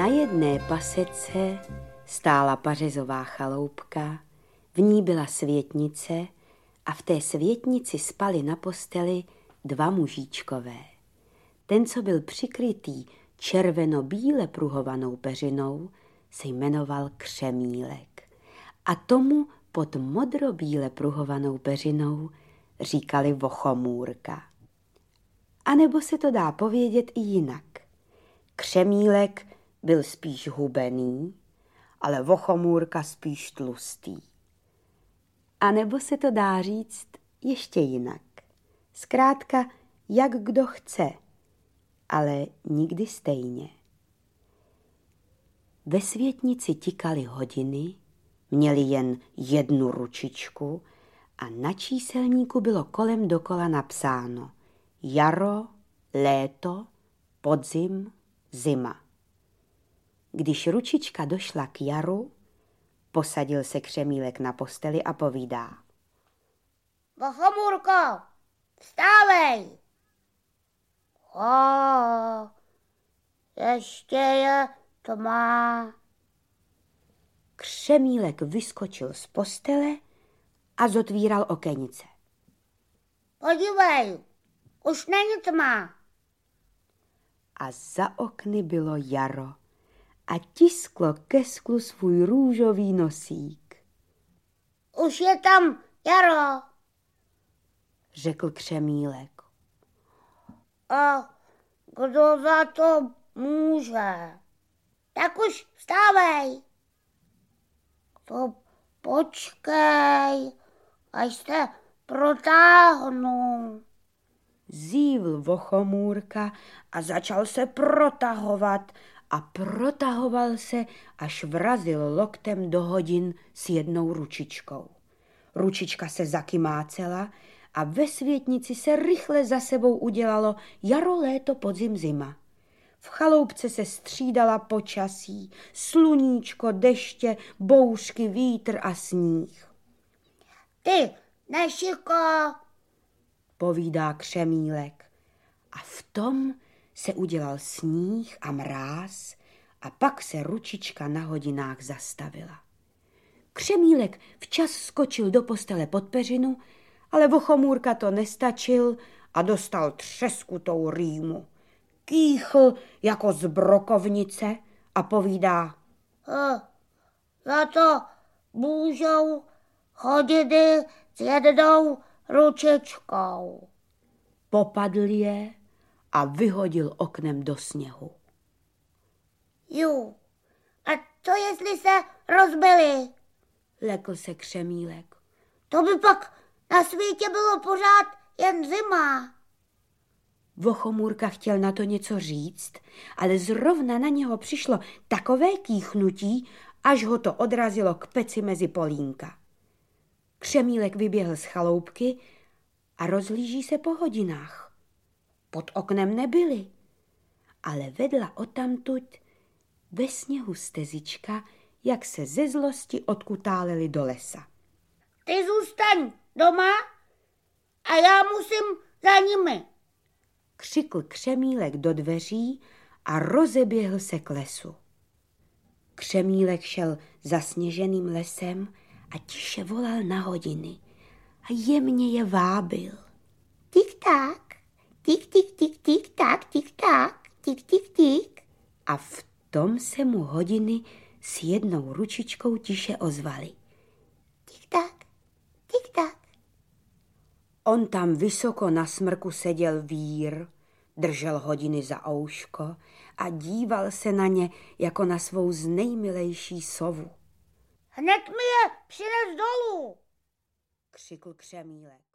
Na jedné pasece stála pařezová chaloupka, v ní byla světnice a v té světnici spali na posteli dva mužíčkové. Ten, co byl přikrytý červeno-bíle pruhovanou peřinou, se jmenoval Křemílek a tomu pod modro-bíle pruhovanou peřinou říkali Vochomůrka. A nebo se to dá povědět i jinak. Křemílek byl spíš hubený, ale Vochomůrka spíš tlustý. A nebo se to dá říct ještě jinak. Zkrátka, jak kdo chce, ale nikdy stejně. Ve světnici tikaly hodiny, měly jen jednu ručičku a na číselníku bylo kolem dokola napsáno jaro, léto, podzim, zima. Když ručička došla k jaru, posadil se Křemílek na posteli a povídá. Vochomůrko, vstávej! Ještě je tma. Křemílek vyskočil z postele a zotvíral okenice. Podívej, už není tma. A za okny bylo jaro a tisklo ke sklu svůj růžový nosík. Už je tam jaro, řekl Křemílek. A kdo za to může? Tak už vstávej. To počkej, až se protáhnu. Zívl Vochomůrka a začal se protahovat a protahoval se, až vrazil loktem do hodin s jednou ručičkou. Ručička se zakymácela a ve světnici se rychle za sebou udělalo jaro, léto, podzim, zima. V chaloupce se střídala počasí, sluníčko, deště, bouřky, vítr a sníh. Ty, nešiko, povídá Křemílek. A v tom se udělal sníh a mráz a pak se ručička na hodinách zastavila. Křemílek včas skočil do postele pod peřinu, ale Vochomůrka to nestačil a dostal třeskutou rýmu. Kýchl jako z brokovnice a povídá. Za to můžou hodiny s jednou ručičkou. Popadl je a vyhodil oknem do sněhu. Ju, a co jestli se rozbili? Lekl se Křemílek. To by pak na světě bylo pořád jen zima. Vochomůrka chtěl na to něco říct, ale zrovna na něho přišlo takové kýchnutí, až ho to odrazilo k peci mezi polínka. Křemílek vyběhl z chaloupky a rozhlíží se po hodinách. Pod oknem nebyly, ale vedla odtamtud ve sněhu stezička, jak se ze zlosti odkutáleli do lesa. Ty zůstaň doma a já musím za nimi, křikl Křemílek do dveří a rozeběhl se k lesu. Křemílek šel zasněženým lesem a tiše volal na hodiny a jemně je vábil. Tik-tak, tik-tik-tik, tik-tak, tik-tak, tik-tik-tik. A v tom se mu hodiny s jednou ručičkou tiše ozvaly. Tik-tak, tik-tak. On tam vysoko na smrku seděl vír, držel hodiny za ouško a díval se na ně jako na svou znejmilejší sovu. Hned mi je přines dolů, křikl Křemílek.